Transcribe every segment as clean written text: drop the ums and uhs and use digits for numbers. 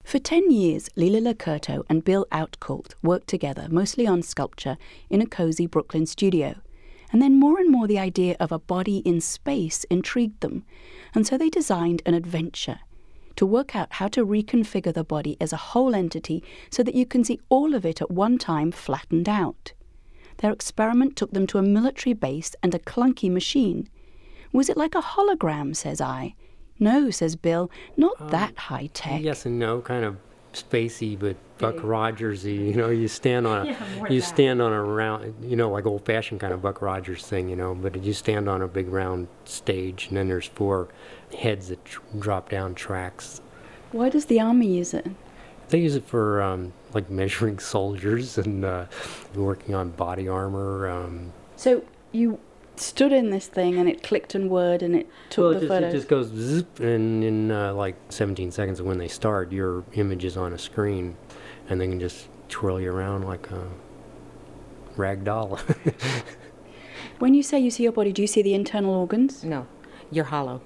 For 10 years, Lila Locurto and Bill Outcault worked together, mostly on sculpture, in a cozy Brooklyn studio. And then more and more the idea of a body in space intrigued them, and so they designed an adventure to work out how to reconfigure the body as a whole entity so that you can see all of it at one time flattened out. Their experiment took them to a military base and a clunky machine. Was it like a hologram, says I. No, says Bill, not that high-tech. Yes and no, kind of spacey, but Buck Rogers-y. You know, you stand on a round, you know, like old-fashioned kind of Buck Rogers thing, you know, but you stand on a big round stage, and then there's 4 heads that drop down tracks. Why does the Army use it? They use it for, like, measuring soldiers and working on body armor. So you stood in this thing and it clicked and whirred and it took the photo? It just goes zip, and in like 17 seconds of when they start, your image is on a screen, and they can just twirl you around like a rag doll. When you say you see your body, do you see the internal organs? No, you're hollow.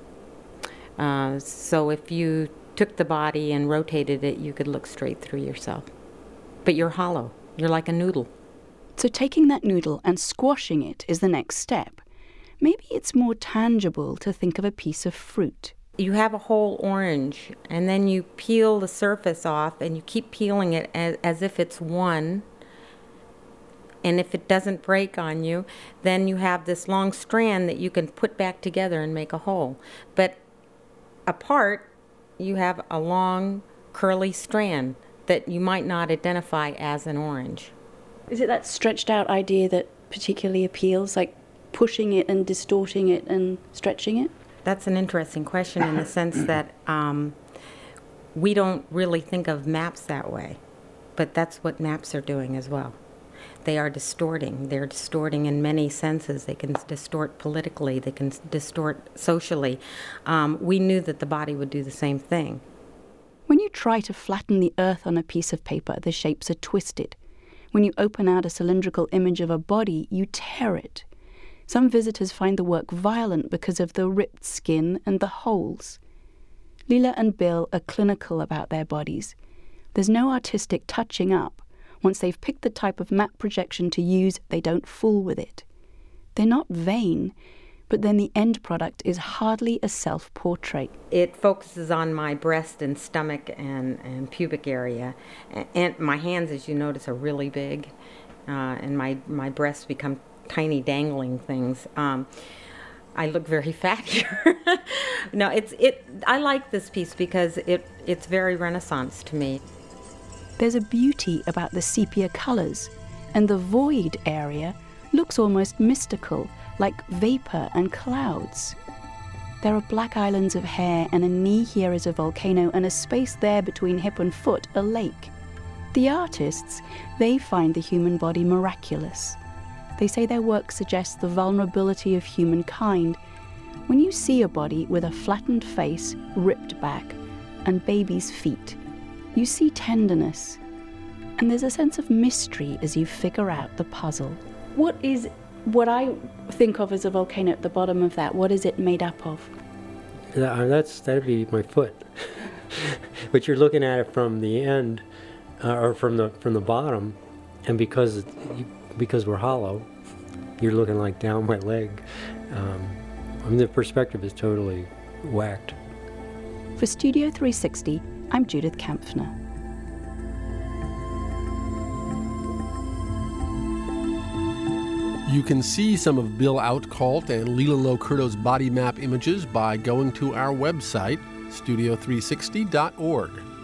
So if you took the body and rotated it, you could look straight through yourself. But you're hollow. You're like a noodle. So taking that noodle and squashing it is the next step. Maybe it's more tangible to think of a piece of fruit. You have a whole orange, and then you peel the surface off, and you keep peeling it as if it's one. And if it doesn't break on you, then you have this long strand that you can put back together and make a whole. But apart, you have a long, curly strand that you might not identify as an orange. Is it that stretched out idea that particularly appeals, like pushing it and distorting it and stretching it? That's an interesting question in the sense that we don't really think of maps that way, but that's what maps are doing as well. They are distorting. They're distorting in many senses. They can distort politically. They can distort socially. We knew that the body would do the same thing. When you try to flatten the earth on a piece of paper, the shapes are twisted. When you open out a cylindrical image of a body, you tear it. Some visitors find the work violent because of the ripped skin and the holes. Lila and Bill are clinical about their bodies. There's no artistic touching up. Once they've picked the type of map projection to use, they don't fool with it. They're not vain, but then the end product is hardly a self-portrait. It focuses on my breast and stomach and pubic area. And my hands, as you notice, are really big, and my breasts become tiny dangling things. I look very fat here. No, I like this piece because it's very Renaissance to me. There's a beauty about the sepia colors, and the void area looks almost mystical, like vapor and clouds. There are black islands of hair, and a knee here is a volcano, and a space there between hip and foot, a lake. The artists, they find the human body miraculous. They say their work suggests the vulnerability of humankind. When you see a body with a flattened face, ripped back, and baby's feet, you see tenderness. And there's a sense of mystery as you figure out the puzzle. What I think of as a volcano at the bottom of that, what is it made up of? That'd be my foot. But you're looking at it from the end, or from the bottom, and because we're hollow, you're looking like down my leg. I mean, the perspective is totally whacked. For Studio 360, I'm Judith Kampfner. You can see some of Bill Outcault and Lila Locurto's body map images by going to our website, studio360.org.